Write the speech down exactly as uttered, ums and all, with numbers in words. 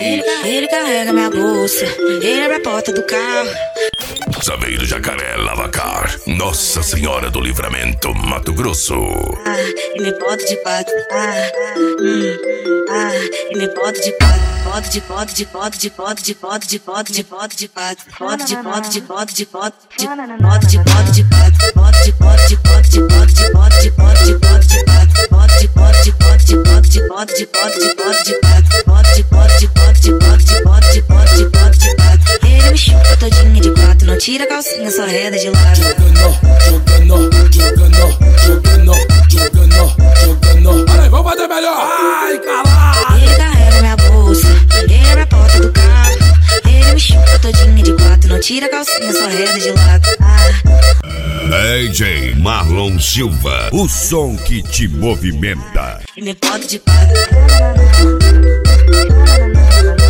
Ele, ele carrega minha bolsa, ele abre a porta do carro. Saveiro Jacaré Lavacar, Nossa Senhora do Livramento, Mato Grosso. Ah, e me bota de pato. Ah, hum, ah, e me bota de pato. Bota de bota de bota de bota de bota de bota de bota de pato. Bota de bota de bota de bota de bota de bota de pato. Bota de bota de bota de bota de bota de bota de bota de pato. Bota de bota de bota de bota de bota de bota de bota de pato. Bota de bota de bota de bota de bota de bota de bota de pato. Ele me chupa todinha de quatro, não tira a calcinha, só reda de lado. Jogando, jogando, jogando, jogando, jogando, jogando. Olha aí, vamos fazer melhor. Ai, caralho. Ele carrega minha bolsa, ele abre a porta do carro. Ele me chupa todinha de quatro, não tira a calcinha, só reda de lado. Ah. D J Marlon Silva, o som que te movimenta. E me bota de pato.